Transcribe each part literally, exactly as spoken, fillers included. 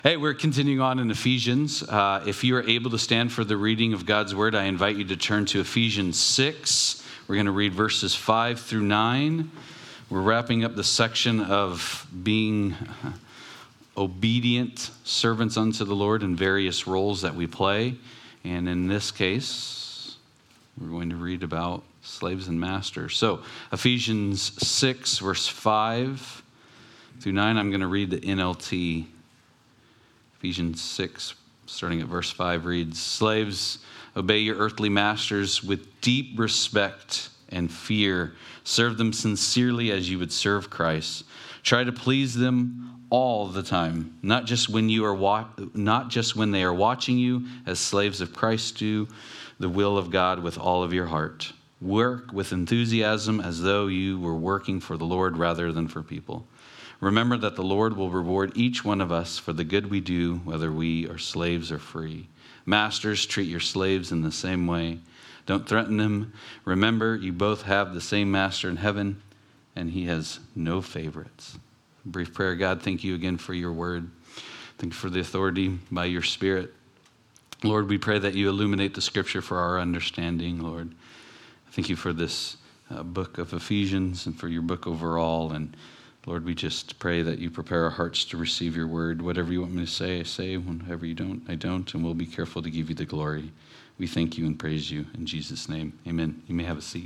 Hey, we're continuing on in Ephesians. Uh, if you are able to stand for the reading of God's word, I invite you to turn to Ephesians six. We're going to read verses five through nine. We're wrapping up the section of being obedient servants unto the Lord in various roles that we play. And in this case, we're going to read about slaves and masters. So Ephesians six, verse five through nine, I'm going to read the N L T. Ephesians six, starting at verse five, reads, "Slaves, obey your earthly masters with deep respect and fear. Serve them sincerely as you would serve Christ. Try to please them all the time, not just when you are wa- not just when they are watching you, as slaves of Christ do the will of God with all of your heart. Work with enthusiasm as though you were working for the Lord rather than for people. Remember that the Lord will reward each one of us for the good we do, whether we are slaves or free. Masters, treat your slaves in the same way. Don't threaten them. Remember, you both have the same master in heaven, and he has no favorites." Brief prayer. God, thank you again for your word. Thank you for the authority by your Spirit. Lord, we pray that you illuminate the scripture for our understanding, Lord. Thank you for this uh, book of Ephesians and for your book overall. And Lord, we just pray that you prepare our hearts to receive your word. Whatever you want me to say, I say. Whatever you don't, I don't. And we'll be careful to give you the glory. We thank you and praise you in Jesus' name. Amen. You may have a seat.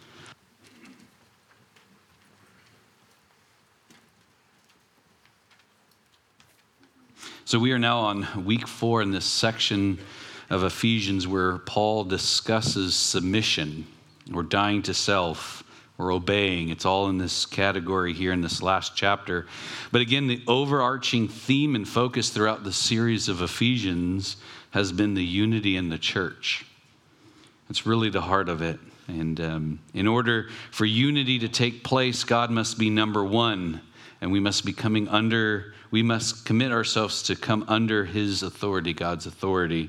So we are now on week four in this section of Ephesians where Paul discusses submission or dying to self. Or obeying. It's all in this category here in this last chapter. But again, the overarching theme and focus throughout the series of Ephesians has been the unity in the church. It's really the heart of it. And um, in order for unity to take place, God must be number one. And we must be coming under, we must commit ourselves to come under his authority, God's authority.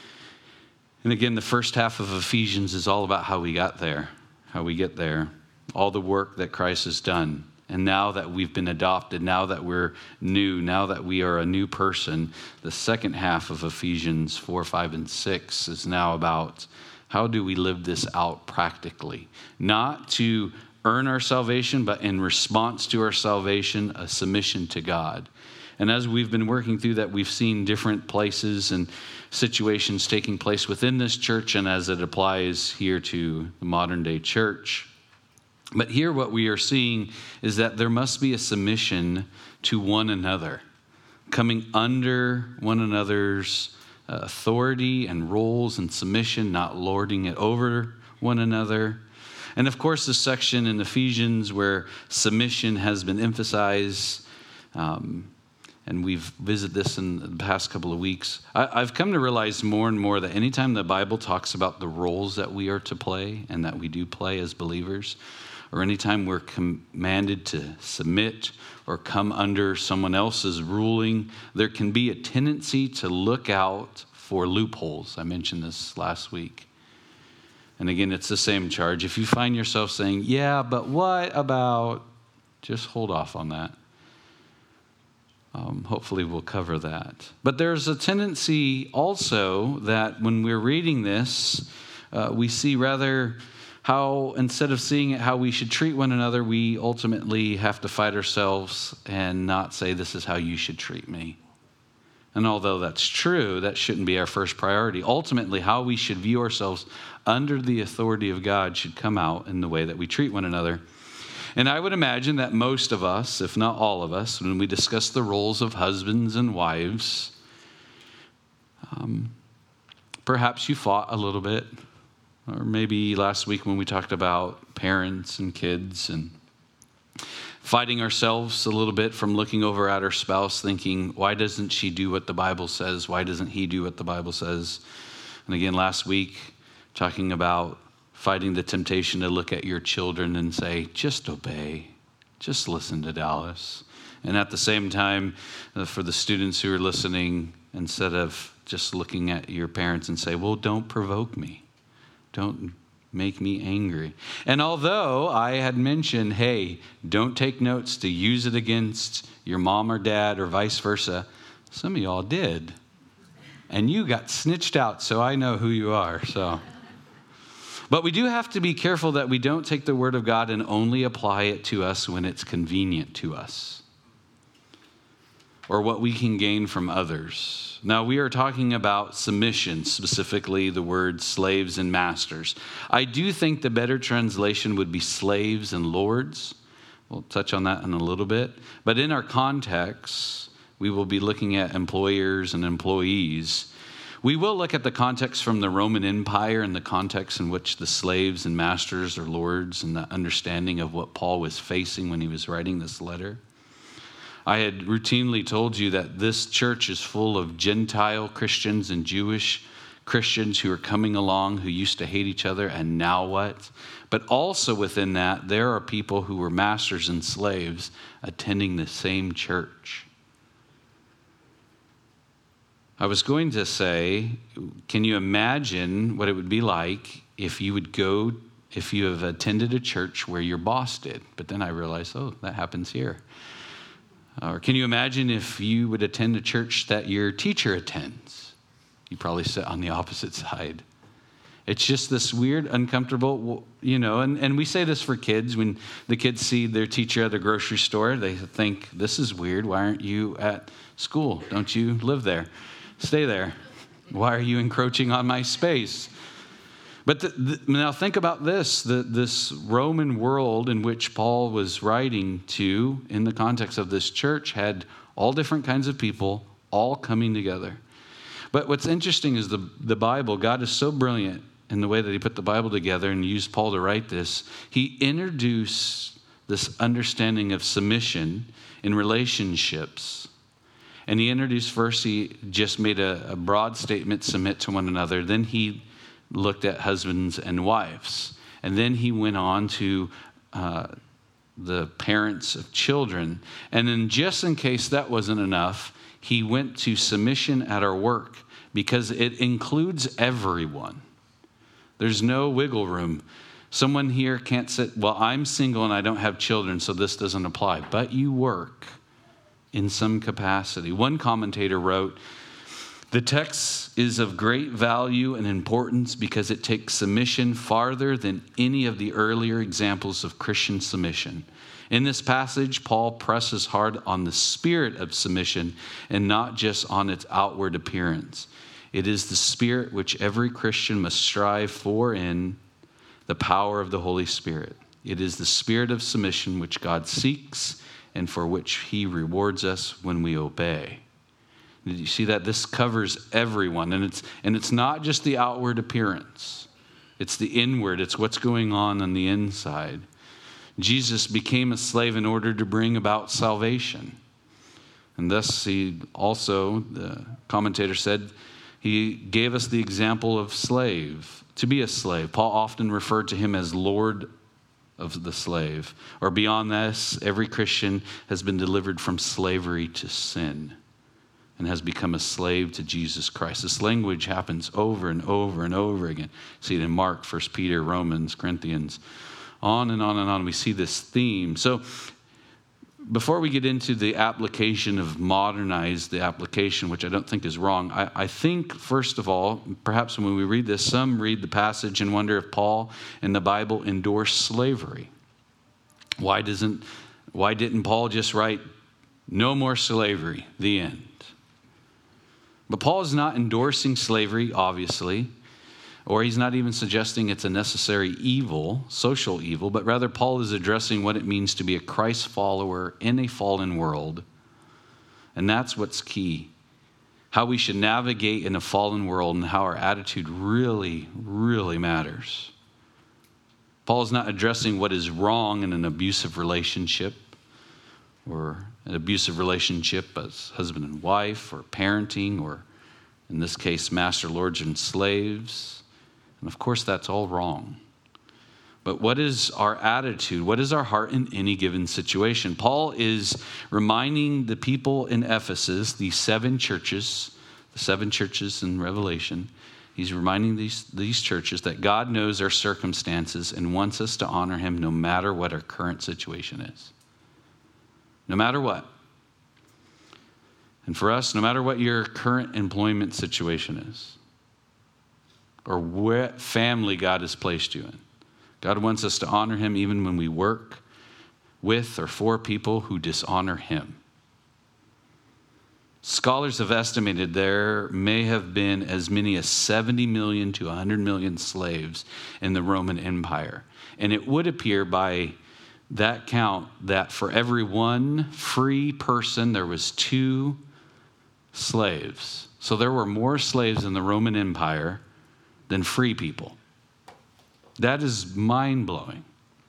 And again, the first half of Ephesians is all about how we got there, how we get there. All the work that Christ has done. And now that we've been adopted, now that we're new, now that we are a new person, the second half of Ephesians four, five, and six is now about how do we live this out practically? Not to earn our salvation, but in response to our salvation, a submission to God. And as we've been working through that, we've seen different places and situations taking place within this church and as it applies here to the modern day church. But here what we are seeing is that there must be a submission to one another, coming under one another's authority and roles and submission, not lording it over one another. And of course, the section in Ephesians where submission has been emphasized, um, and we've visited this in the past couple of weeks. I, I've come to realize more and more that anytime the Bible talks about the roles that we are to play and that we do play as believers, or anytime we're commanded to submit or come under someone else's ruling, there can be a tendency to look out for loopholes. I mentioned this last week. And again, it's the same charge. If you find yourself saying, yeah, but what about, just hold off on that. Um, hopefully we'll cover that. But there's a tendency also that when we're reading this, uh, we see rather how instead of seeing it how we should treat one another, we ultimately have to fight ourselves and not say, this is how you should treat me. And although that's true, that shouldn't be our first priority. Ultimately, how we should view ourselves under the authority of God should come out in the way that we treat one another. And I would imagine that most of us, if not all of us, when we discuss the roles of husbands and wives, um, perhaps you fought a little bit. Or maybe last week when we talked about parents and kids and fighting ourselves a little bit from looking over at our spouse thinking, why doesn't she do what the Bible says? Why doesn't he do what the Bible says? And again, last week, talking about fighting the temptation to look at your children and say, just obey, just listen to Dallas. And at the same time, uh, for the students who are listening, instead of just looking at your parents and say, well, don't provoke me. Don't make me angry. And although I had mentioned, hey, don't take notes to use it against your mom or dad or vice versa, Some of y'all did. And you got snitched out, so I know who you are. So, but we do have to be careful that we don't take the word of God and only apply it to us when it's convenient to us, or what we can gain from others. Now, we are talking about submission, specifically the words slaves and masters. I do think the better translation would be slaves and lords. We'll touch on that in a little bit. But in our context, we will be looking at employers and employees. We will look at the context from the Roman Empire and the context in which the slaves and masters or lords, and the understanding of what Paul was facing when he was writing this letter. I had routinely told you that this church is full of Gentile Christians and Jewish Christians who are coming along who used to hate each other, and now what? But also within that, there are people who were masters and slaves attending the same church. I was going to say, can you imagine what it would be like if you would go, if you have attended a church where your boss did? But then I realized, oh, that happens here. Or can you imagine if you would attend a church that your teacher attends? You probably sit on the opposite side. It's just this weird, uncomfortable, you know, and, and we say this for kids. When the kids see their teacher at the grocery store, they think, this is weird. Why aren't you at school? Don't you live there? Stay there. Why are you encroaching on my space? But the, the, now think about this, the, this Roman world in which Paul was writing to, in the context of this church, had all different kinds of people all coming together. But what's interesting is the, the Bible, God is so brilliant in the way that he put the Bible together and used Paul to write this. He introduced this understanding of submission in relationships. And he introduced first, he just made a, a broad statement, submit to one another. Then he looked at husbands and wives. And then he went on to uh, the parents of children. And then just in case that wasn't enough, he went to submission at our work, because it includes everyone. There's no wiggle room. Someone here can't say, well, I'm single and I don't have children, so this doesn't apply. But you work in some capacity. One commentator wrote, the text is of great value and importance because it takes submission farther than any of the earlier examples of Christian submission. In this passage, Paul presses hard on the spirit of submission and not just on its outward appearance. It is the spirit which every Christian must strive for in the power of the Holy Spirit. It is the spirit of submission which God seeks and for which he rewards us when we obey. Did you see that? This covers everyone. And it's and it's not just the outward appearance. It's the inward. It's what's going on on the inside. Jesus became a slave in order to bring about salvation. And thus he also, the commentator said, he gave us the example of slave, to be a slave. Paul often referred to him as Lord of the slave. Or beyond this, every Christian has been delivered from slavery to sin and has become a slave to Jesus Christ. This language happens over and over and over again. See it in Mark, First Peter, Romans, Corinthians, on and on and on. We see this theme. So before we get into the application of modernize the application, which I don't think is wrong, I, I think, first of all, perhaps when we read this, some read the passage and wonder if Paul in the Bible endorsed slavery. Why doesn't, why didn't Paul just write, no more slavery, the end? But Paul is not endorsing slavery, obviously, or he's not even suggesting it's a necessary evil, social evil, but rather Paul is addressing what it means to be a Christ follower in a fallen world. And that's what's key. How we should navigate in a fallen world and how our attitude really, really matters. Paul is not addressing what is wrong in an abusive relationship, or an abusive relationship as husband and wife, or parenting, or in this case, master, lords, and slaves. And of course, that's all wrong. But what is our attitude? What is our heart in any given situation? Paul is reminding the people in Ephesus, these seven churches, the seven churches in Revelation, he's reminding these, these churches that God knows our circumstances and wants us to honor him no matter what our current situation is. No matter what. And for us, no matter what your current employment situation is, or what family God has placed you in, God wants us to honor him even when we work with or for people who dishonor him. Scholars have estimated there may have been as many as seventy million to one hundred million slaves in the Roman Empire. And it would appear by that count that for every one free person, there was two slaves. So there were more slaves in the Roman Empire than free people. That is mind-blowing.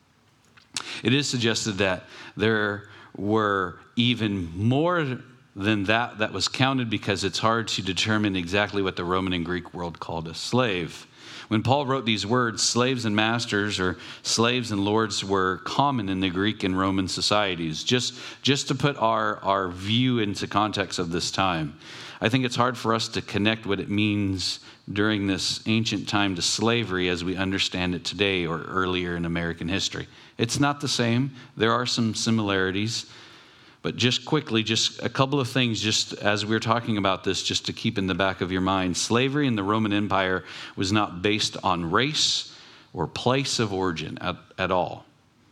It is suggested that there were even more than that that was counted because it's hard to determine exactly what the Roman and Greek world called a slave. When Paul wrote these words, slaves and masters, or slaves and lords, were common in the Greek and Roman societies. Just, just to put our, our view into context of this time, I think it's hard for us to connect what it means during this ancient time to slavery as we understand it today or earlier in American history. It's not the same. There are some similarities. But just quickly, just a couple of things, just as we're talking about this, just to keep in the back of your mind. Slavery in the Roman Empire was not based on race or place of origin at, at all.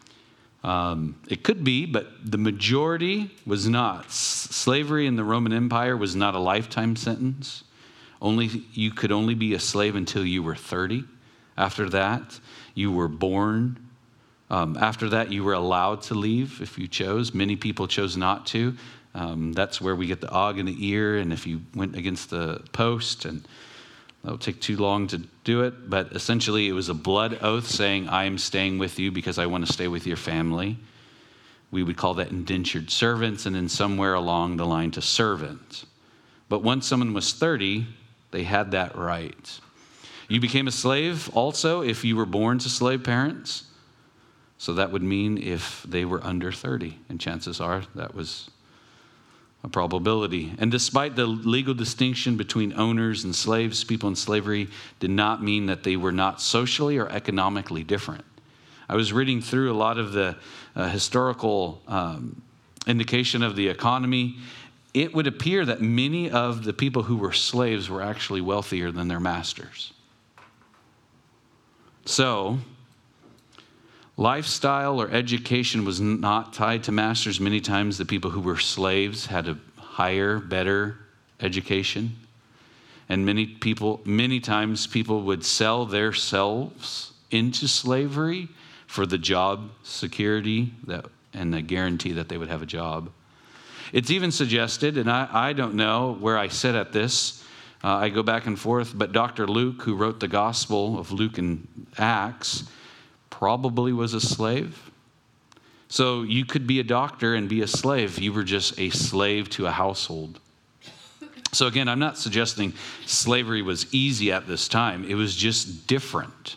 Um, it could be, but the majority was not. S- slavery in the Roman Empire was not a lifetime sentence. Only you could only be a slave until you were thirty. After that, you were born. Um, after that, you were allowed to leave if you chose. Many people chose not to. Um, that's where we get the og in the ear, and if you went against the post, and that would take too long to do it. But essentially, it was a blood oath saying, I am staying with you because I want to stay with your family. We would call that indentured servants, and then somewhere along the line to servant. But once someone was thirty, they had that right. You became a slave also if you were born to slave parents. So that would mean if they were under thirty, and chances are that was a probability. And despite the legal distinction between owners and slaves, people in slavery did not mean that they were not socially or economically different. I was reading through a lot of the uh, historical um, indication of the economy. It would appear that many of the people who were slaves were actually wealthier than their masters. So lifestyle or education was not tied to masters. Many times the people who were slaves had a higher, better education. And many people, many times people would sell their selves into slavery for the job security that, and the guarantee that they would have a job. It's even suggested, and I, I don't know where I sit at this, uh, I go back and forth, but Doctor Luke, who wrote the Gospel of Luke and Acts, probably was a slave. So you could be a doctor and be a slave. You were just a slave to a household. So again, I'm not suggesting slavery was easy at this time. It was just different.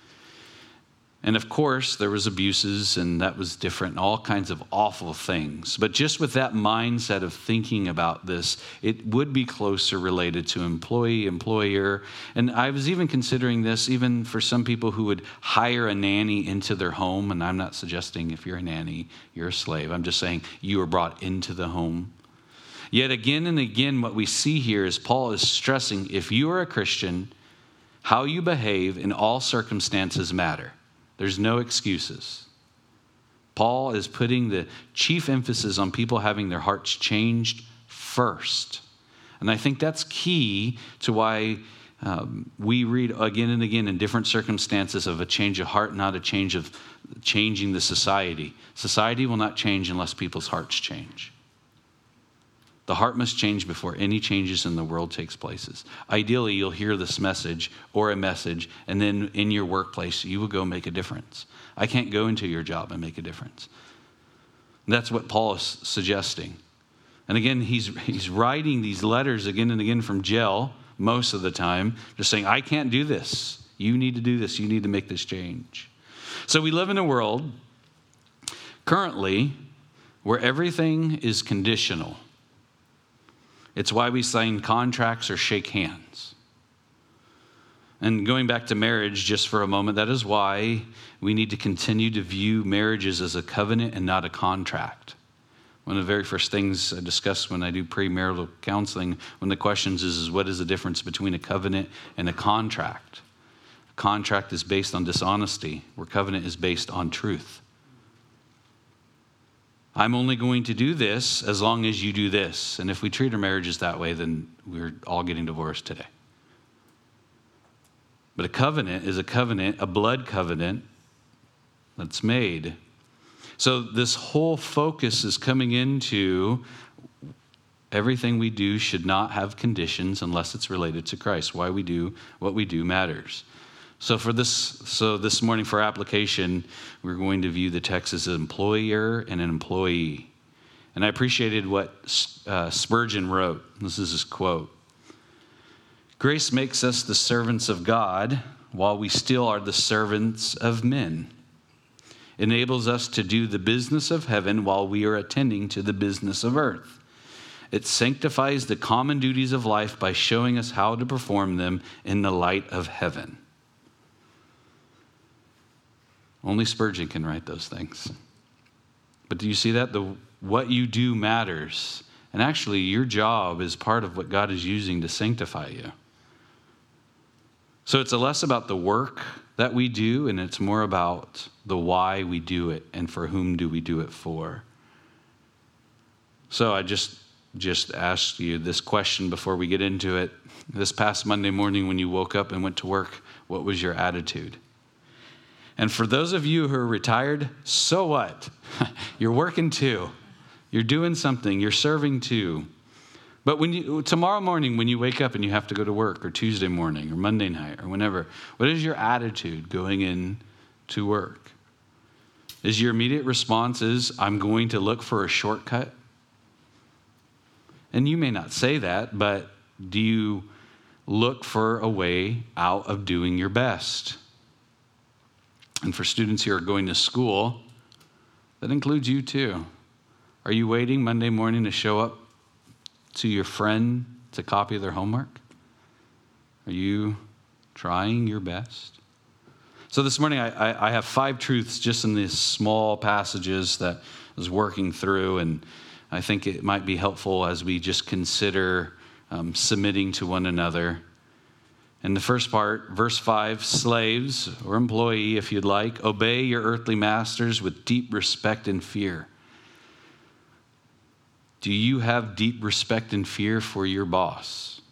And of course, there was abuses, and that was different, and all kinds of awful things. But just with that mindset of thinking about this, it would be closer related to employee, employer. And I was even considering this even for some people who would hire a nanny into their home. And I'm not suggesting if you're a nanny, you're a slave. I'm just saying you were brought into the home. Yet again and again, what we see here is Paul is stressing, if you are a Christian, how you behave in all circumstances matter. There's no excuses. Paul is putting the chief emphasis on people having their hearts changed first. And I think that's key to why um, we read again and again in different circumstances of a change of heart, not a change of changing the society. Society will not change unless people's hearts change. The heart must change before any changes in the world takes place. Ideally, you'll hear this message or a message, and then in your workplace, you will go make a difference. I can't go into your job and make a difference. And that's what Paul is suggesting. And again, he's he's writing these letters again and again from jail most of the time, just saying, I can't do this. You need to do this. You need to make this change. So we live in a world currently where everything is conditional. It's why we sign contracts or shake hands. And going back to marriage just for a moment, that is why we need to continue to view marriages as a covenant and not a contract. One of the very first things I discuss when I do premarital counseling, one of the questions is, is what is the difference between a covenant and a contract? A contract is based on dishonesty, where covenant is based on truth. I'm only going to do this as long as you do this. And if we treat our marriages that way, then we're all getting divorced today. But a covenant is a covenant, a blood covenant that's made. So this whole focus is coming into everything we do should not have conditions unless it's related to Christ. Why we do what we do matters. So for this, so this morning for application, we're going to view the text as an employer and an employee. And I appreciated what uh, Spurgeon wrote. This is his quote. Grace makes us the servants of God while we still are the servants of men. Enables us to do the business of heaven while we are attending to the business of earth. It sanctifies the common duties of life by showing us how to perform them in the light of heaven. Only Spurgeon can write those things. But do you see that? The what you do matters. And actually, your job is part of what God is using to sanctify you. So it's less about the work that we do, and it's more about the why we do it and for whom do we do it for. So I just, just asked you this question before we get into it. This past Monday morning when you woke up and went to work, what was your attitude? And for those of you who are retired, so what? You're working too. You're doing something. You're serving too. But when you tomorrow morning when you wake up and you have to go to work, or Tuesday morning or Monday night or whenever, what is your attitude going in to work? Is your immediate response is, I'm going to look for a shortcut? And you may not say that, but do you look for a way out of doing your best? And for students who are going to school, that includes you too. Are you waiting Monday morning to show up to your friend to copy their homework? Are you trying your best? So this morning I, I, I have five truths just in these small passages that I was working through, and I think it might be helpful as we just consider um, submitting to one another. And the first part, verse five, slaves or employee, if you'd like, obey your earthly masters with deep respect and fear. Do you have deep respect and fear for your boss?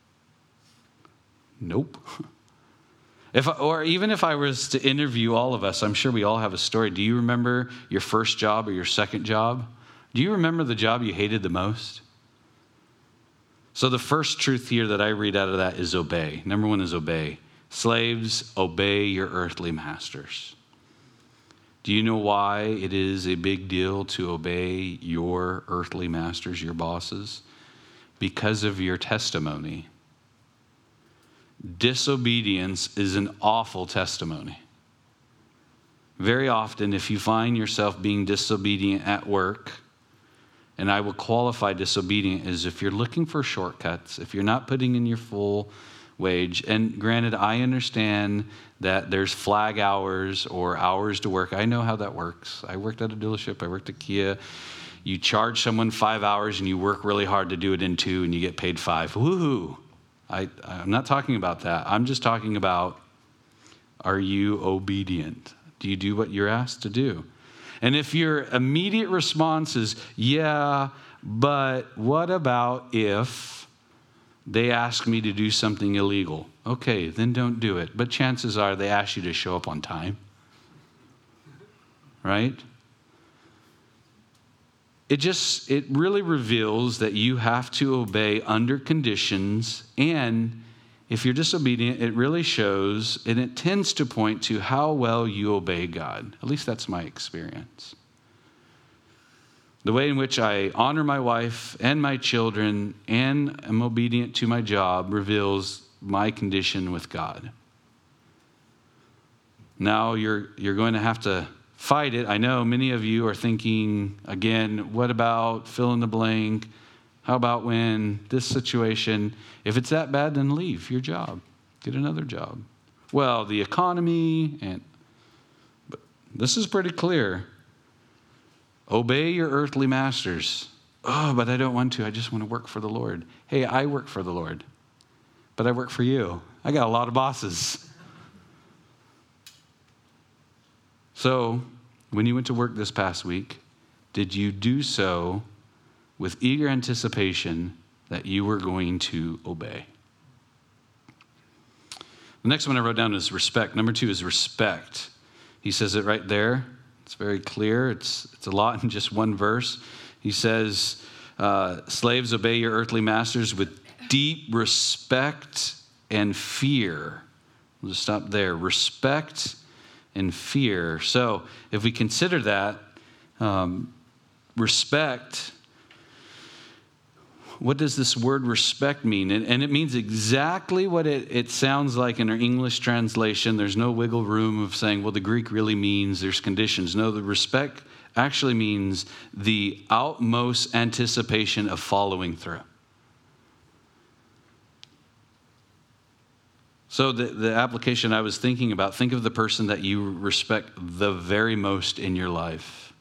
Nope. If, or even if I was to interview all of us, I'm sure we all have a story. Do you remember your first job or your second job? Do you remember the job you hated the most? So the first truth here that I read out of that is obey. Number one is obey. Slaves, obey your earthly masters. Do you know why it is a big deal to obey your earthly masters, your bosses? Because of your testimony. Disobedience is an awful testimony. Very often, if you find yourself being disobedient at work, and I will qualify disobedient as if you're looking for shortcuts, if you're not putting in your full wage. And granted, I understand that there's flag hours or hours to work. I know how that works. I worked at a dealership. I worked at Kia. You charge someone five hours and you work really hard to do it in two and you get paid five. Woohoo! I, I'm not talking about that. I'm just talking about, are you obedient? Do you do what you're asked to do? And if your immediate response is, yeah, but what about if they ask me to do something illegal? Okay, then don't do it. But chances are they ask you to show up on time. Right? It just, it really reveals that you have to obey under conditions, and if you're disobedient, it really shows, and it tends to point to how well you obey God. At least that's my experience. The way in which I honor my wife and my children and am obedient to my job reveals my condition with God. Now you're you're going to have to fight it. I know many of you are thinking, again, what about fill in the blank? How about when this situation, if it's that bad, then leave your job. Get another job. Well, the economy, and but this is pretty clear. Obey your earthly masters. Oh, but I don't want to. I just want to work for the Lord. Hey, I work for the Lord, but I work for you. I got a lot of bosses. So, when you went to work this past week, did you do so with eager anticipation that you were going to obey? The next one I wrote down is respect. Number two is respect. He says it right there. It's very clear. It's, it's a lot in just one verse. He says, uh, slaves, obey your earthly masters with deep respect and fear. We'll just stop there. Respect and fear. So if we consider that, um, respect, what does this word respect mean? And, and it means exactly what it, it sounds like in our English translation. There's no wiggle room of saying, well, the Greek really means there's conditions. No, the respect actually means the utmost anticipation of following through. So the, the application I was thinking about, think of the person that you respect the very most in your life.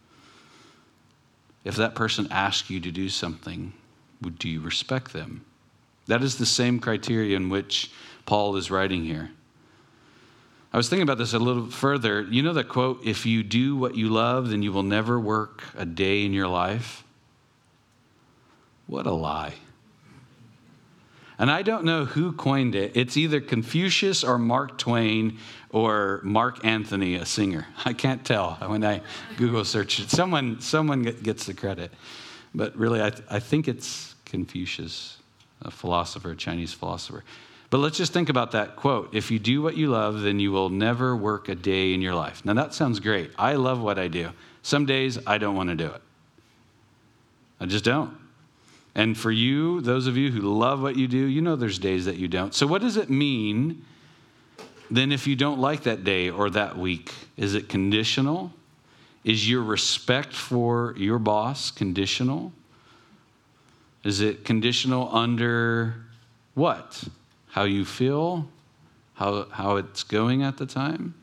If that person asks you to do something, do you respect them? That is the same criteria in which Paul is writing here. I was thinking about this a little further. You know that quote, if you do what you love, then you will never work a day in your life? What a lie. And I don't know who coined it. It's either Confucius or Mark Twain or Mark Anthony, a singer. I can't tell when I Google search it. Someone, someone gets the credit. But really, I, I think it's Confucius, a philosopher, a Chinese philosopher. But let's just think about that quote. If you do what you love, then you will never work a day in your life. Now, that sounds great. I love what I do. Some days, I don't want to do it. I just don't. And for you, those of you who love what you do, you know there's days that you don't. So what does it mean then if you don't like that day or that week? Is it conditional? Is your respect for your boss conditional? Is it conditional under what? How you feel? How, how it's going at the time?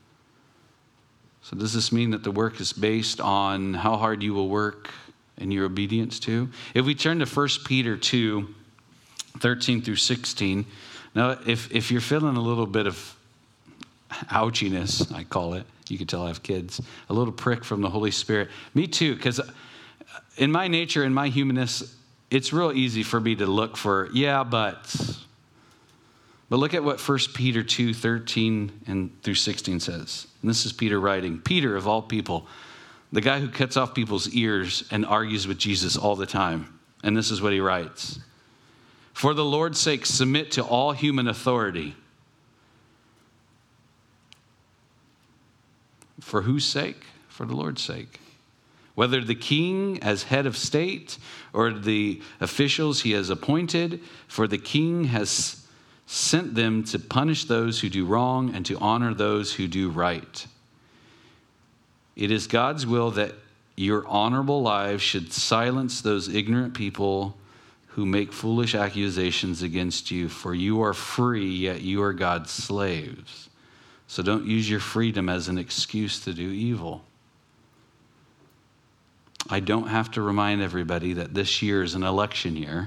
So does this mean that the work is based on how hard you will work and your obedience to? If we turn to First Peter two, thirteen through sixteen. Now, if, if you're feeling a little bit of ouchiness, I call it, you can tell I have kids, a little prick from the Holy Spirit. Me too, because in my nature, in my humanness, it's real easy for me to look for, yeah, but. But look at what First Peter two, thirteen and through sixteen says. And this is Peter writing. Peter, of all people, the guy who cuts off people's ears and argues with Jesus all the time. And this is what he writes. For the Lord's sake, submit to all human authority. For whose sake? For the Lord's sake. Whether the king as head of state or the officials he has appointed, for the king has sent them to punish those who do wrong and to honor those who do right. It is God's will that your honorable lives should silence those ignorant people who make foolish accusations against you, for you are free, yet you are God's slaves. So don't use your freedom as an excuse to do evil. I don't have to remind everybody that this year is an election year.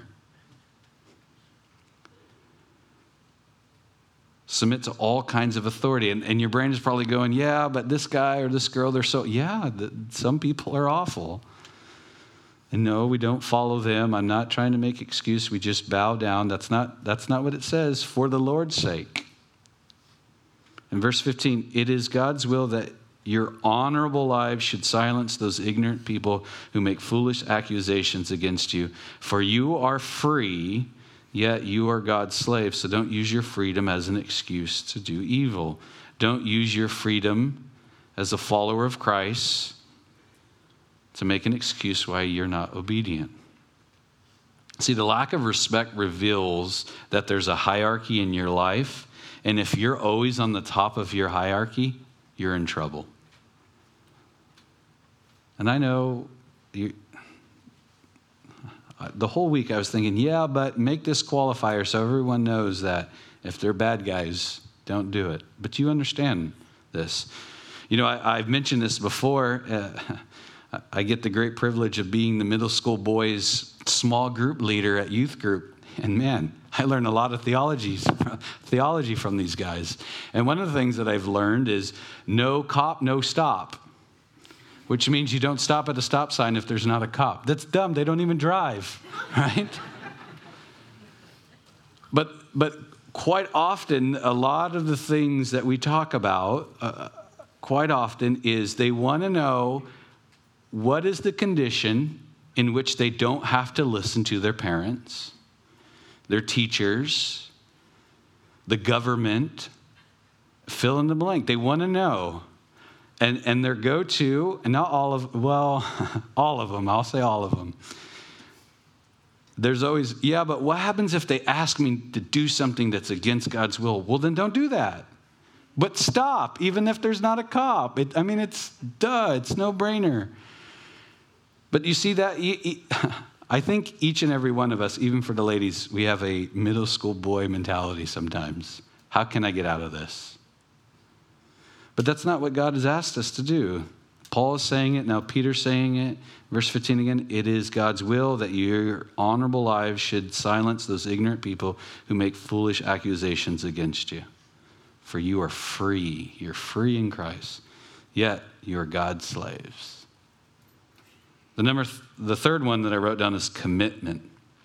Submit to all kinds of authority. And, and your brain is probably going, yeah, but this guy or this girl, they're so, yeah, the, some people are awful. And no, we don't follow them. I'm not trying to make excuse. We just bow down. That's not, that's not what it says, for the Lord's sake. In verse fifteen, it is God's will that your honorable lives should silence those ignorant people who make foolish accusations against you. For you are free, yet you are God's slave. So don't use your freedom as an excuse to do evil. Don't use your freedom as a follower of Christ to make an excuse why you're not obedient. See, the lack of respect reveals that there's a hierarchy in your life. And if you're always on the top of your hierarchy, you're in trouble. And I know you, the whole week I was thinking, yeah, but make this qualifier so everyone knows that if they're bad guys, don't do it. But you understand this. You know, I, I've mentioned this before. Uh, I get the great privilege of being the middle school boys' small group leader at youth group. And man, I learned a lot of theologies, theology from these guys. And one of the things that I've learned is no cop, no stop, which means you don't stop at a stop sign if there's not a cop. That's dumb. They don't even drive, right? But but quite often, a lot of the things that we talk about, uh, quite often, is they want to know what is the condition in which they don't have to listen to their parents, their teachers, the government, fill in the blank. They want to know. And and their go-to, and not all of, well, all of them, I'll say all of them. There's always, yeah, but what happens if they ask me to do something that's against God's will? Well, then don't do that. But stop, even if there's not a cop. It, I mean, it's duh, it's no-brainer. But you see that, I think each and every one of us, even for the ladies, we have a middle school boy mentality sometimes. How can I get out of this? But that's not what God has asked us to do. Paul is saying it, now Peter's saying it. Verse fifteen again, it is God's will that your honorable lives should silence those ignorant people who make foolish accusations against you. For you are free. You're free in Christ. Yet you are God's slaves. The number, th- the third one that I wrote down is commitment.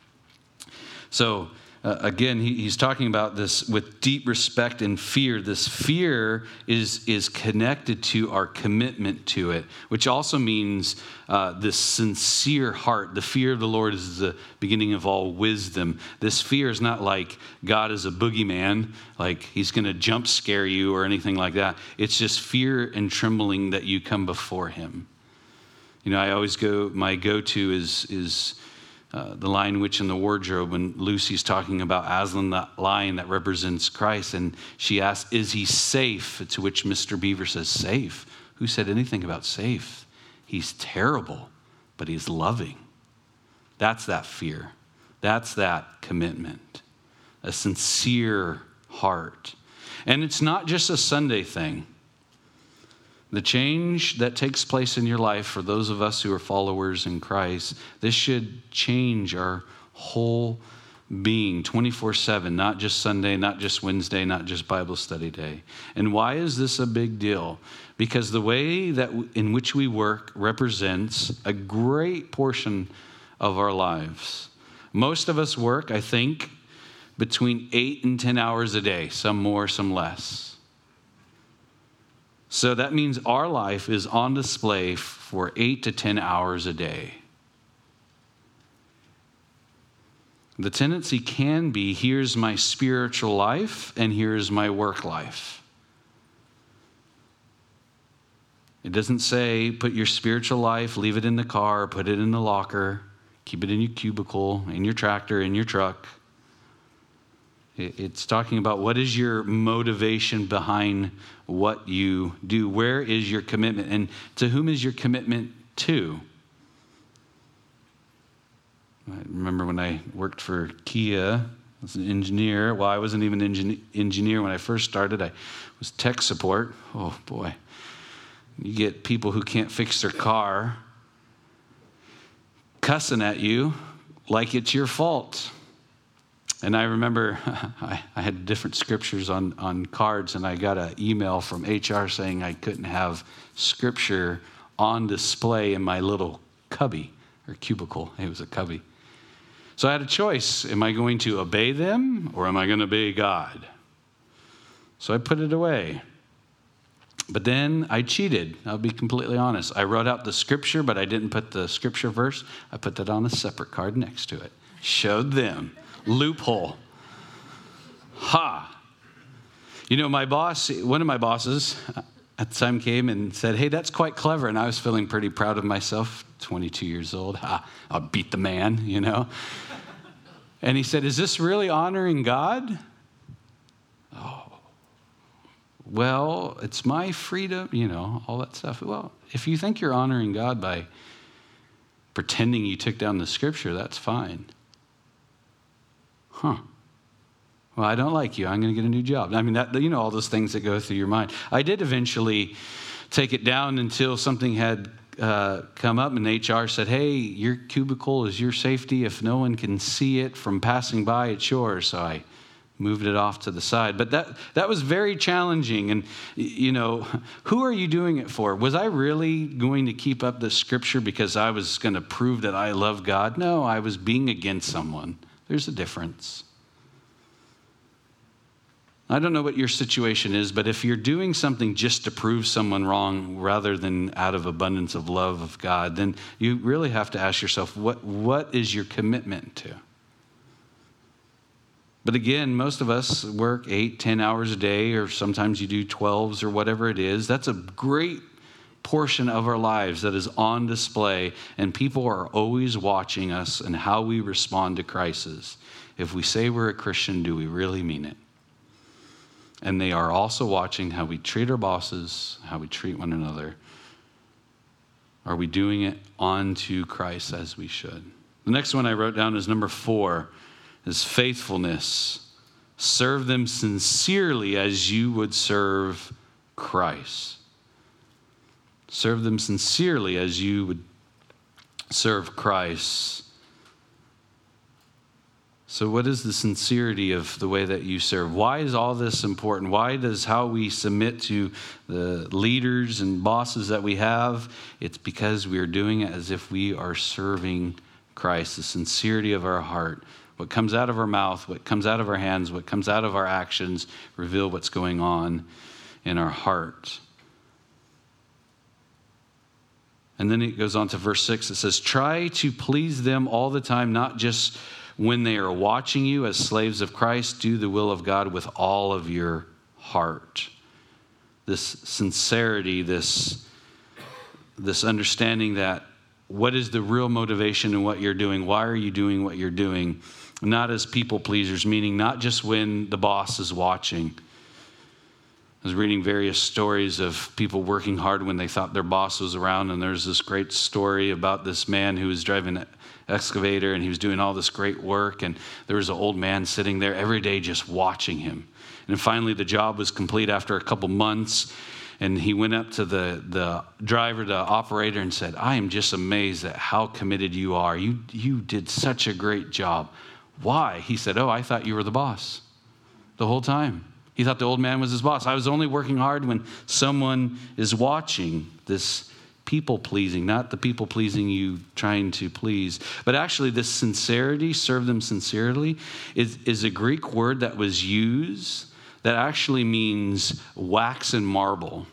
So uh, again, he, he's talking about this with deep respect and fear. This fear is, is connected to our commitment to it, which also means uh, this sincere heart. The fear of the Lord is the beginning of all wisdom. This fear is not like God is a boogeyman, like he's going to jump scare you or anything like that. It's just fear and trembling that you come before him. You know, I always go, my go-to is is uh, the Lion, Witch, and the Wardrobe when Lucy's talking about Aslan, the lion that represents Christ. And she asks, is he safe? To which Mister Beaver says, safe? Who said anything about safe? He's terrible, but he's loving. That's that fear. That's that commitment. A sincere heart. And it's not just a Sunday thing. The change that takes place in your life for those of us who are followers in Christ, this should change our whole being twenty-four seven, not just Sunday, not just Wednesday, not just Bible study day. And why is this a big deal? Because the way that in which we work represents a great portion of our lives. Most of us work, I think, between eight and ten hours a day, some more, some less. So that means our life is on display for eight to ten hours a day. The tendency can be, here's my spiritual life and here's my work life. It doesn't say put your spiritual life, leave it in the car, put it in the locker, keep it in your cubicle, in your tractor, in your truck. It's talking about what is your motivation behind what you do. Where is your commitment? And to whom is your commitment to? I remember when I worked for Kia, I was an engineer. Well, I wasn't even an engin- engineer when I first started. I was tech support. Oh, boy. You get people who can't fix their car cussing at you like it's your fault. And I remember I, I had different scriptures on, on cards, and I got an email from H R saying I couldn't have scripture on display in my little cubby or cubicle. It was a cubby. So I had a choice. Am I going to obey them or am I going to obey God? So I put it away. But then I cheated. I'll be completely honest. I wrote out the scripture, but I didn't put the scripture verse. I put that on a separate card next to it. Showed them. Loophole. Ha. You know, my boss, one of my bosses at the time came and said, hey, that's quite clever. And I was feeling pretty proud of myself, twenty-two years old. Ha, I'll beat the man, you know. And he said, is this really honoring God? Oh, well, it's my freedom, you know, all that stuff. Well, if you think you're honoring God by pretending you took down the scripture, that's fine. Huh. Well, I don't like you. I'm going to get a new job. I mean, that, you know, all those things that go through your mind. I did eventually take it down until something had uh, come up and H R said, hey, your cubicle is your safety. If no one can see it from passing by, it's yours. So I moved it off to the side. But that that was very challenging. And, you know, who are you doing it for? Was I really going to keep up the scripture because I was going to prove that I love God? No, I was being against someone. There's a difference. I don't know what your situation is, but if you're doing something just to prove someone wrong rather than out of abundance of love of God, then you really have to ask yourself, what what is your commitment to? But again, most of us work eight, ten hours a day, or sometimes you do twelves or whatever it is. That's a great portion of our lives that is on display, and people are always watching us and how we respond to crisis. If we say we're a Christian, do we really mean it? And they are also watching how we treat our bosses, how we treat one another. Are we doing it onto Christ as we should? The next one I wrote down is number four, is faithfulness. Serve them sincerely as you would serve Christ. Serve them sincerely as you would serve Christ. So what is the sincerity of the way that you serve? Why is all this important? Why does how we submit to the leaders and bosses that we have? It's because we are doing it as if we are serving Christ, the sincerity of our heart. What comes out of our mouth, what comes out of our hands, what comes out of our actions reveal what's going on in our heart. And then it goes on to verse six. It says, try to please them all the time, not just when they are watching you as slaves of Christ. Do the will of God with all of your heart. This sincerity, this, this understanding that what is the real motivation in what you're doing? Why are you doing what you're doing? Not as people pleasers, meaning not just when the boss is watching. I was reading various stories of people working hard when they thought their boss was around, and there's this great story about this man who was driving an excavator, and he was doing all this great work, and there was an old man sitting there every day just watching him. And finally the job was complete after a couple months, and he went up to the, the driver, the operator, and said, I am just amazed at how committed you are. You, you did such a great job. Why? He said, oh, I thought you were the boss the whole time. He thought the old man was his boss. I was only working hard when someone is watching. This people-pleasing, not the people-pleasing you trying to please. But actually this sincerity, serve them sincerely, is, is a Greek word that was used that actually means wax and marble.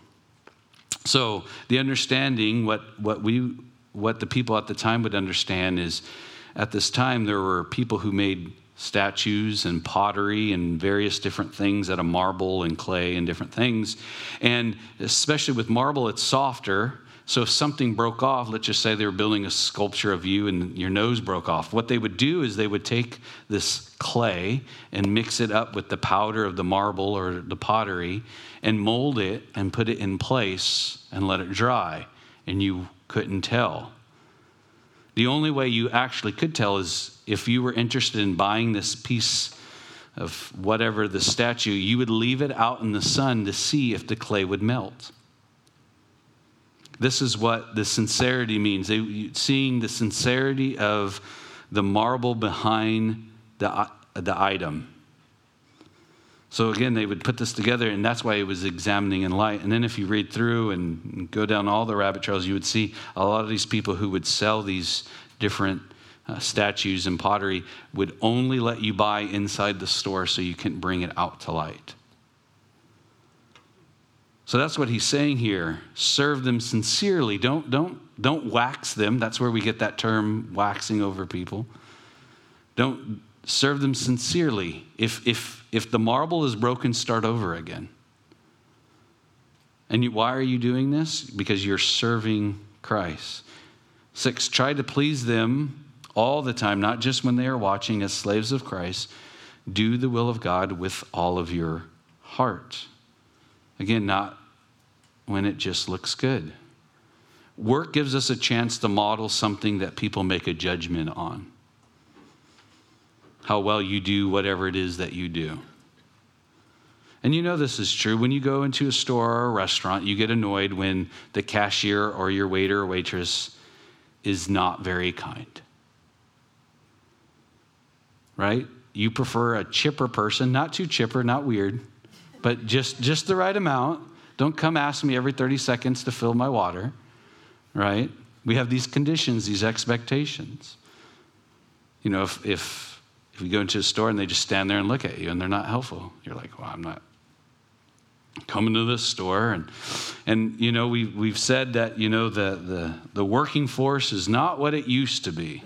So the understanding, what, what we, what the people at the time would understand is, at this time there were people who made statues and pottery and various different things out of marble and clay and different things. And especially with marble, it's softer. So if something broke off, let's just say they were building a sculpture of you and your nose broke off. What they would do is they would take this clay and mix it up with the powder of the marble or the pottery and mold it and put it in place and let it dry. And you couldn't tell. The only way you actually could tell is if you were interested in buying this piece of whatever the statue, you would leave it out in the sun to see if the clay would melt. This is what the sincerity means. They, seeing the sincerity of the marble behind the, the item. So again, they would put this together, and that's why it was examining in light. And then if you read through and go down all the rabbit trails, you would see a lot of these people who would sell these different uh, statues and pottery would only let you buy inside the store so you couldn't bring it out to light. So that's what he's saying here. Serve them sincerely. Don't, don't, don't wax them. That's where we get that term, waxing over people. Don't serve them sincerely. If, if, if the marble is broken, start over again. And you, why are you doing this? Because you're serving Christ. Six, try to please them all the time, not just when they are watching as slaves of Christ. Do the will of God with all of your heart. Again, not when it just looks good. Work gives us a chance to model something that people make a judgment on. How well you do whatever it is that you do. And you know this is true. When you go into a store or a restaurant, you get annoyed when the cashier or your waiter or waitress is not very kind. Right? You prefer a chipper person, not too chipper, not weird, but just, just the right amount. Don't come ask me every thirty seconds to fill my water. Right? We have these conditions, these expectations. You know, if, if, if you go into a store and they just stand there and look at you and they're not helpful, you're like, well, I'm not coming to this store. And, and you know, we, we've said that, you know, the, the, the working force is not what it used to be.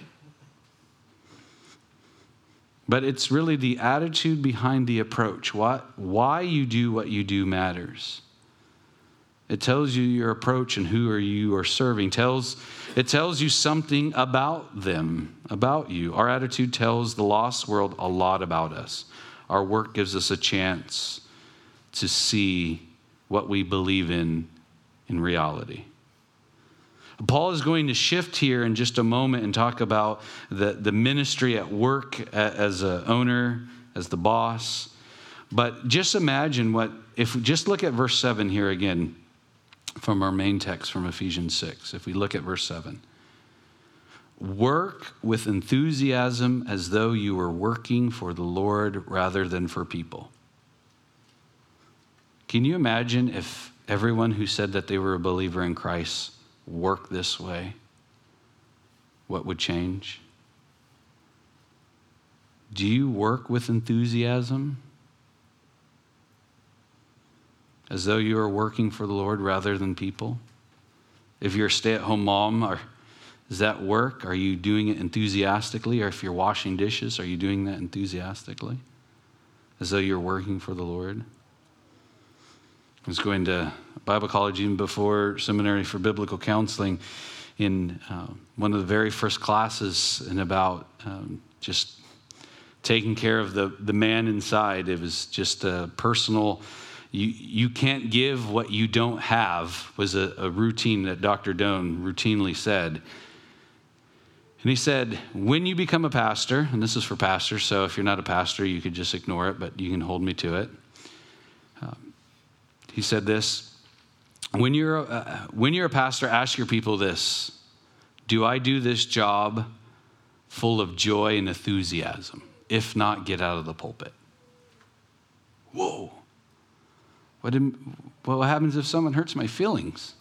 But it's really the attitude behind the approach. What, why you do what you do matters. It tells you your approach and who are you are serving. Tells, it tells you something about them, about you. Our attitude tells the lost world a lot about us. Our work gives us a chance to see what we believe in in reality. Paul is going to shift here in just a moment and talk about the, the ministry at work as an owner, as the boss. But just imagine what, if we just look at verse seven here again from our main text from Ephesians six. If we look at verse seven. Work with enthusiasm as though you were working for the Lord rather than for people. Can you imagine if everyone who said that they were a believer in Christ worked this way? What would change? Do you work with enthusiasm? As though you are working for the Lord rather than people? If you're a stay-at-home mom, or does that work? Are you doing it enthusiastically? Or if you're washing dishes, are you doing that enthusiastically? As though you're working for the Lord? I was going to Bible college even before seminary for biblical counseling. In uh, one of the very first classes and about um, just taking care of the, the man inside. It was just a personal, you, you can't give what you don't have was a, a routine that Doctor Doan routinely said. And he said, when you become a pastor, and this is for pastors, so if you're not a pastor, you could just ignore it, but you can hold me to it. Um, he said this, when you're, uh, when you're a pastor, ask your people this: do I do this job full of joy and enthusiasm? If not, get out of the pulpit. Whoa. What, did, what happens if someone hurts my feelings?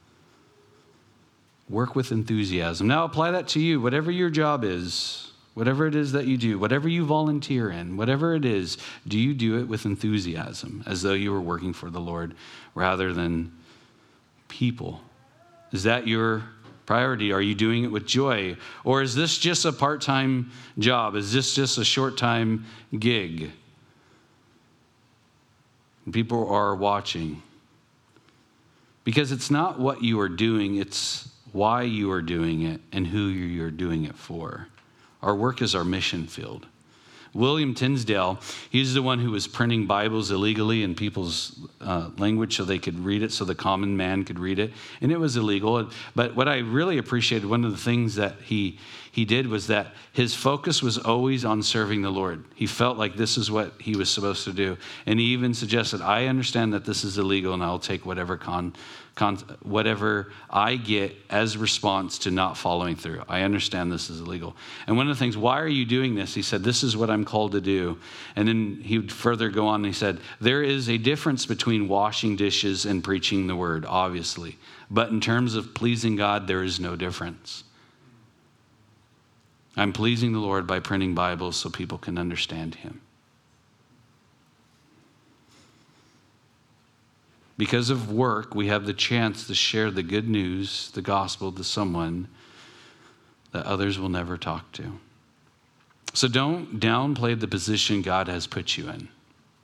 Work with enthusiasm. Now apply that to you. Whatever your job is, whatever it is that you do, whatever you volunteer in, whatever it is, do you do it with enthusiasm, as though you were working for the Lord rather than people? Is that your priority? Are you doing it with joy? Or is this just a part-time job? Is this just a short-time gig? People are watching. Because it's not what you are doing, it's why you are doing it and who you're doing it for. Our work is our mission field. William Tinsdale, he's the one who was printing Bibles illegally in people's uh, language so they could read it, so the common man could read it. And it was illegal. But what I really appreciated, one of the things that he he did was that his focus was always on serving the Lord. He felt like this is what he was supposed to do. And he even suggested, I understand that this is illegal and I'll take whatever con, con whatever I get as response to not following through. I understand this is illegal. And one of the things, why are you doing this? He said, this is what I'm called to do. And then he would further go on and he said, there is a difference between washing dishes and preaching the word, obviously. But in terms of pleasing God, there is no difference. I'm pleasing the Lord by printing Bibles so people can understand him. Because of work, we have the chance to share the good news, the gospel, to someone that others will never talk to. So don't downplay the position God has put you in.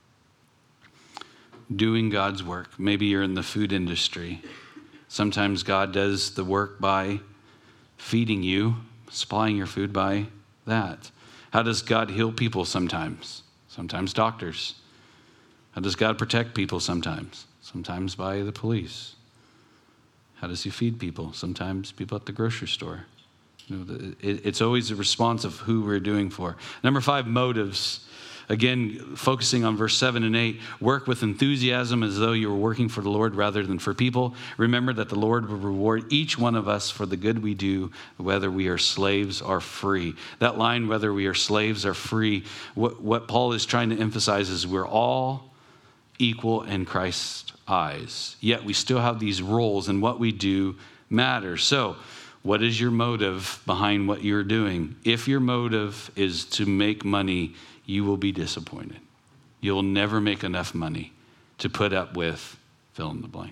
Doing God's work. Maybe you're in the food industry. Sometimes God does the work by feeding you, supplying your food by that. How does God heal people sometimes? Sometimes doctors. How does God protect people sometimes? Sometimes by the police. How does he feed people? Sometimes people at the grocery store. You know, it's always a response of who we're doing for. Number five, motives. Again, focusing on verse seven and eight, work with enthusiasm as though you were working for the Lord rather than for people. Remember that the Lord will reward each one of us for the good we do, whether we are slaves or free. That line, whether we are slaves or free, what, what Paul is trying to emphasize is we're all equal in Christ's eyes. Yet we still have these roles, and what we do matters. So, what is your motive behind what you're doing? If your motive is to make money, you will be disappointed. You'll never make enough money to put up with fill in the blank.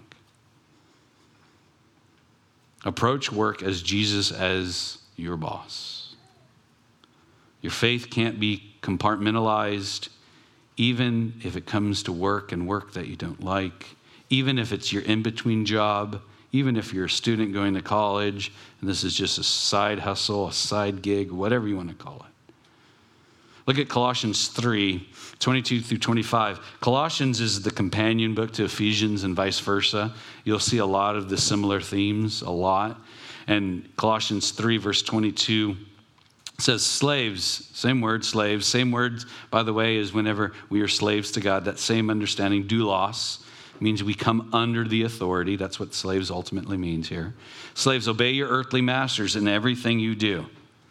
Approach work as Jesus as your boss. Your faith can't be compartmentalized, even if it comes to work and work that you don't like, even if it's your in-between job, even if you're a student going to college, and this is just a side hustle, a side gig, whatever you want to call it. Look at Colossians three, twenty-two through twenty-five. Colossians is the companion book to Ephesians and vice versa. You'll see a lot of the similar themes, a lot. And Colossians three, verse twenty-two says, slaves, same word, slaves. Same words, by the way, is whenever we are slaves to God. That same understanding, doulos, means we come under the authority. That's what slaves ultimately means here. Slaves, obey your earthly masters in everything you do.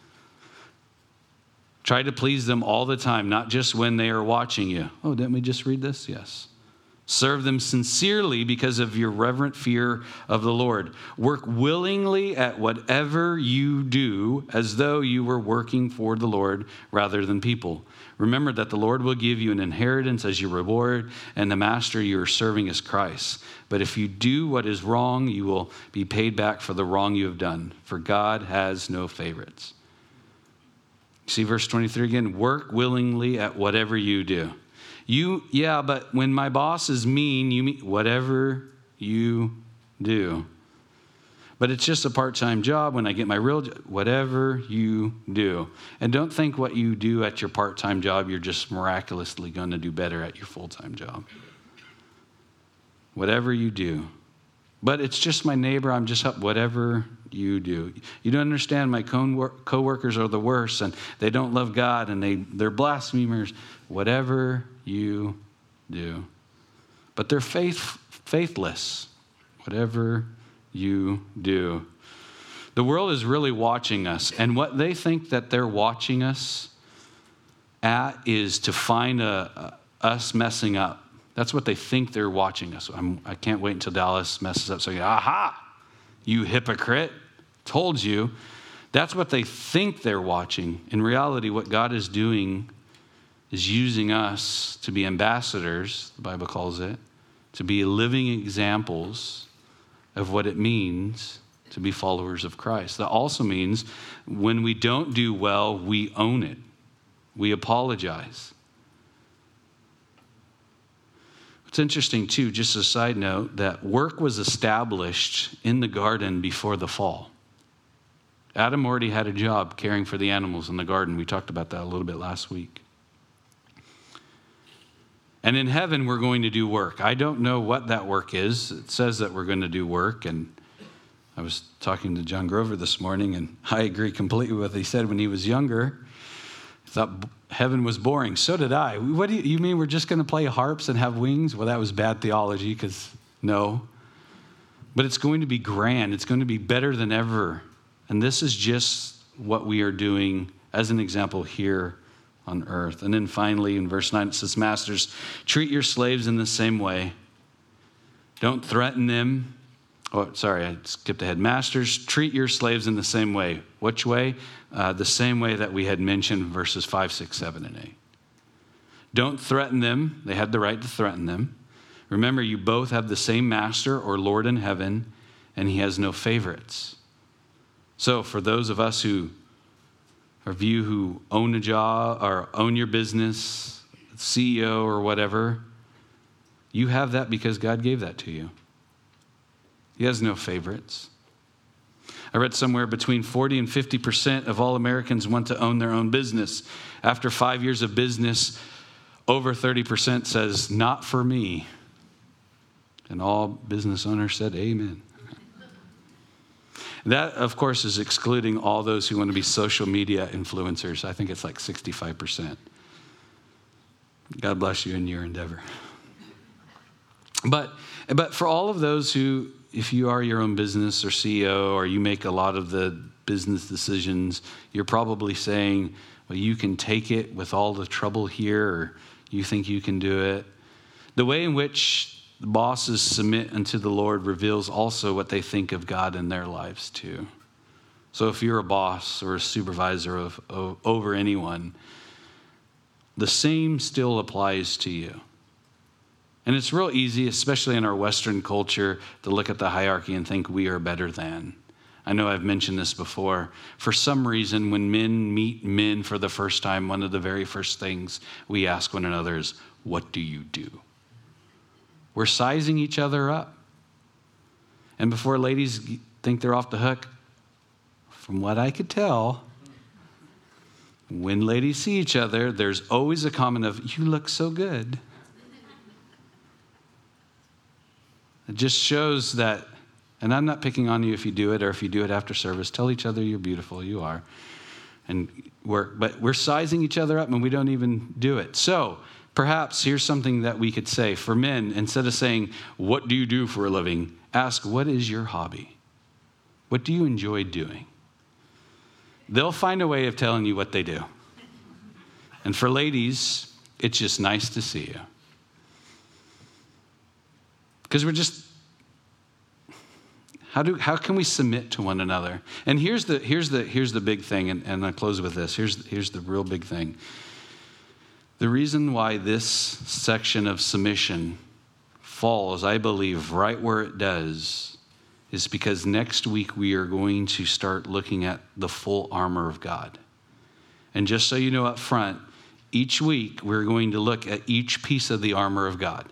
Try to please them all the time, not just when they are watching you. Oh, didn't we just read this? Yes. Serve them sincerely because of your reverent fear of the Lord. Work willingly at whatever you do as though you were working for the Lord rather than people. Remember that the Lord will give you an inheritance as your reward, and the master you are serving is Christ. But if you do what is wrong, you will be paid back for the wrong you have done, for God has no favorites. See verse twenty-three again, work willingly at whatever you do. You, yeah, but when my boss is mean, you mean whatever you do. But it's just a part-time job. When I get my real job, whatever you do. And don't think what you do at your part-time job, you're just miraculously going to do better at your full-time job. Whatever you do. But it's just my neighbor, I'm just help, whatever you do. You don't understand, my co-workers are the worst, and they don't love God, and they, they're blasphemers. Whatever you do. But they're faith, faithless. Whatever you do. The world is really watching us, and what they think that they're watching us at is to find a, a, us messing up. That's what they think they're watching us. I'm, I can't wait until Dallas messes up. So, aha, you hypocrite. Told you. That's what they think they're watching. In reality, what God is doing is using us to be ambassadors, the Bible calls it, to be living examples of what it means to be followers of Christ. That also means when we don't do well, we own it. We apologize. It's interesting, too, just a side note, that work was established in the garden before the fall. Adam already had a job caring for the animals in the garden. We talked about that a little bit last week. And in heaven, we're going to do work. I don't know what that work is. It says that we're going to do work. And I was talking to John Grover this morning, and I agree completely with what he said when he was younger. He thought heaven was boring. So did I. What do you, you mean we're just going to play harps and have wings? Well, that was bad theology, because no. But it's going to be grand. It's going to be better than ever. And this is just what we are doing as an example here on earth. And then finally in verse nine it says, masters, treat your slaves in the same way. Don't threaten them. Oh, sorry, I skipped ahead. Masters, treat your slaves in the same way. Which way? Uh, the same way that we had mentioned in verses five, six, seven, and eight. Don't threaten them. They had the right to threaten them. Remember, you both have the same master or Lord in heaven, and he has no favorites. So for those of us who, of you who own a job or own your business, C E O or whatever, you have that because God gave that to you. He has no favorites. I read somewhere between forty and fifty percent of all Americans want to own their own business. After five years of business, over thirty percent says, not for me. And all business owners said, amen. That, of course, is excluding all those who want to be social media influencers. I think it's like sixty-five percent. God bless you in your endeavor. But, but for all of those who, if you are your own business or C E O, or you make a lot of the business decisions, you're probably saying, well, you can take it with all the trouble here, or you think you can do it. The way in which the bosses submit unto the Lord reveals also what they think of God in their lives too. So if you're a boss or a supervisor of, of over anyone, the same still applies to you. And it's real easy, especially in our Western culture, to look at the hierarchy and think we are better than. I know I've mentioned this before. For some reason, when men meet men for the first time, one of the very first things we ask one another is, what do you do? We're sizing each other up. And before ladies think they're off the hook, from what I could tell, when ladies see each other, there's always a comment of, you look so good. It just shows that, and I'm not picking on you if you do it or if you do it after service. Tell each other you're beautiful, you are. And we're, but we're sizing each other up and we don't even do it. So perhaps here's something that we could say. For men, instead of saying, what do you do for a living? Ask, what is your hobby? What do you enjoy doing? They'll find a way of telling you what they do. And for ladies, it's just nice to see you. Because we're just, how do how can we submit to one another? And here's the here's the here's the big thing, and, and I close with this. Here's here's the real big thing. The reason why this section of submission falls, I believe, right where it does, is because next week we are going to start looking at the full armor of God. And just so you know up front, each week we're going to look at each piece of the armor of God.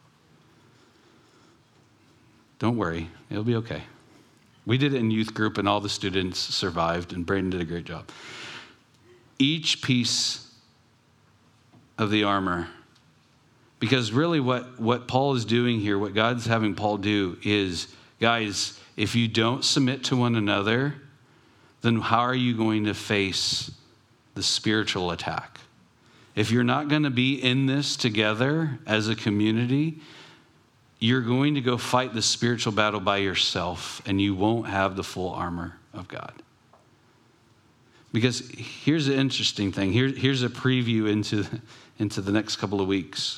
Don't worry, it'll be okay. We did it in youth group and all the students survived and Braden did a great job. Each piece of the armor, because really what, what Paul is doing here, what God's having Paul do is, guys, if you don't submit to one another, then how are you going to face the spiritual attack? If you're not going to be in this together as a community, you're going to go fight the spiritual battle by yourself, and you won't have the full armor of God. Because here's the interesting thing. Here, here's a preview into, into the next couple of weeks.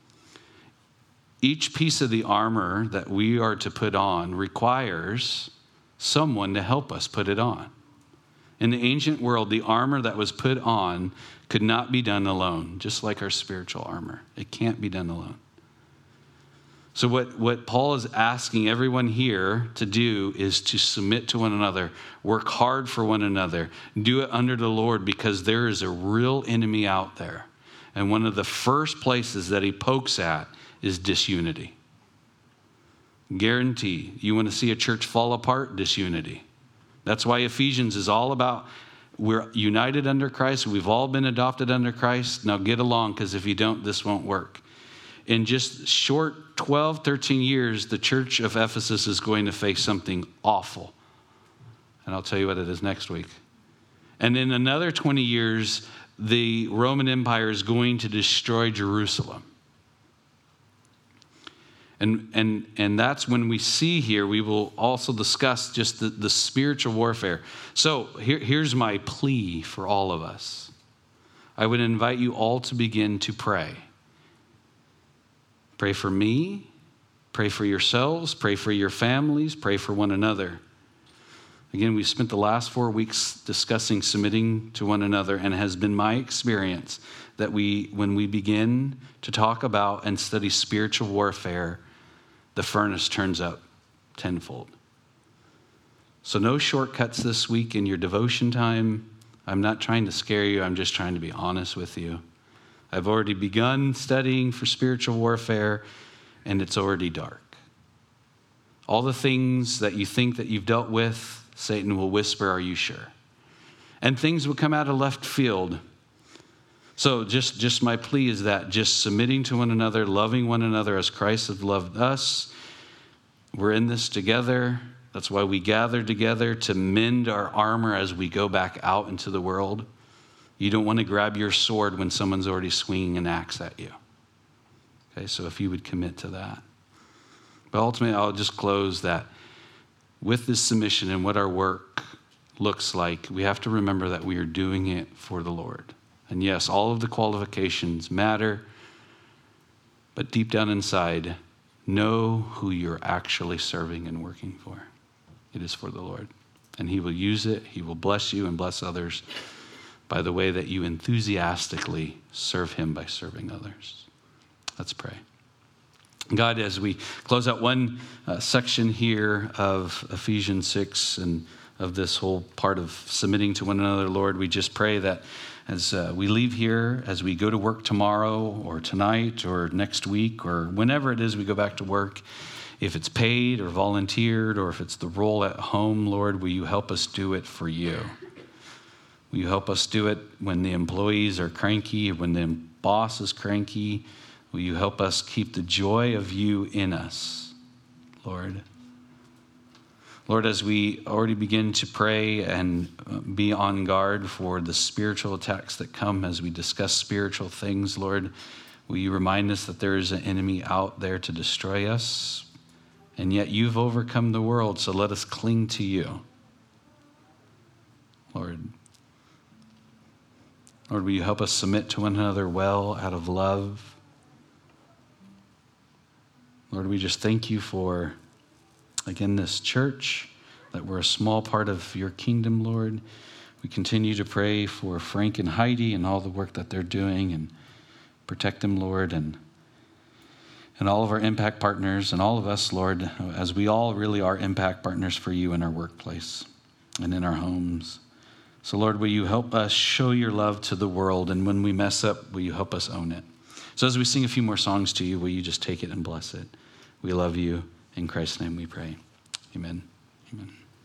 Each piece of the armor that we are to put on requires someone to help us put it on. In the ancient world, the armor that was put on could not be done alone, just like our spiritual armor. It can't be done alone. So what, what Paul is asking everyone here to do is to submit to one another, work hard for one another, do it under the Lord, because there is a real enemy out there. And one of the first places that he pokes at is disunity. Guarantee. You want to see a church fall apart? Disunity. That's why Ephesians is all about, we're united under Christ. We've all been adopted under Christ. Now get along, because if you don't, this won't work. In just short twelve, thirteen years, the church of Ephesus is going to face something awful. And I'll tell you what it is next week. And in another twenty years, the Roman Empire is going to destroy Jerusalem. And, and, and that's when we see here, we will also discuss just the, the spiritual warfare. So here, here's my plea for all of us. I would invite you all to begin to pray. Pray for me, pray for yourselves, pray for your families, pray for one another. Again, we've spent the last four weeks discussing submitting to one another, and it has been my experience that we, when we begin to talk about and study spiritual warfare, the furnace turns up tenfold. So no shortcuts this week in your devotion time. I'm not trying to scare you. I'm just trying to be honest with you. I've already begun studying for spiritual warfare, and it's already dark. All the things that you think that you've dealt with, Satan will whisper, are you sure? And things will come out of left field. So just, just my plea is that just submitting to one another, loving one another as Christ has loved us. We're in this together. That's why we gather together, to mend our armor as we go back out into the world. You don't want to grab your sword when someone's already swinging an axe at you. Okay, so if you would commit to that. But ultimately, I'll just close that with this submission and what our work looks like, we have to remember that we are doing it for the Lord. And yes, all of the qualifications matter, but deep down inside, know who you're actually serving and working for. It is for the Lord. And he will use it. He will bless you and bless others by the way that you enthusiastically serve him by serving others. Let's pray. God, as we close out one uh, section here of Ephesians six and of this whole part of submitting to one another, Lord, we just pray that as uh, we leave here, as we go to work tomorrow or tonight or next week or whenever it is we go back to work, if it's paid or volunteered or if it's the role at home, Lord, will you help us do it for you? Will you help us do it when the employees are cranky, when the boss is cranky? Will you help us keep the joy of you in us, Lord? Lord, as we already begin to pray and be on guard for the spiritual attacks that come as we discuss spiritual things, Lord, will you remind us that there is an enemy out there to destroy us, and yet you've overcome the world, so let us cling to you, Lord. Lord, will you help us submit to one another well out of love? Lord, we just thank you for, again, this church, that we're a small part of your kingdom, Lord. We continue to pray for Frank and Heidi and all the work that they're doing, and protect them, Lord, and and all of our impact partners and all of us, Lord, as we all really are impact partners for you in our workplace and in our homes. So, Lord, will you help us show your love to the world, and when we mess up, will you help us own it? So as we sing a few more songs to you, will you just take it and bless it? We love you. In Christ's name we pray. Amen. Amen.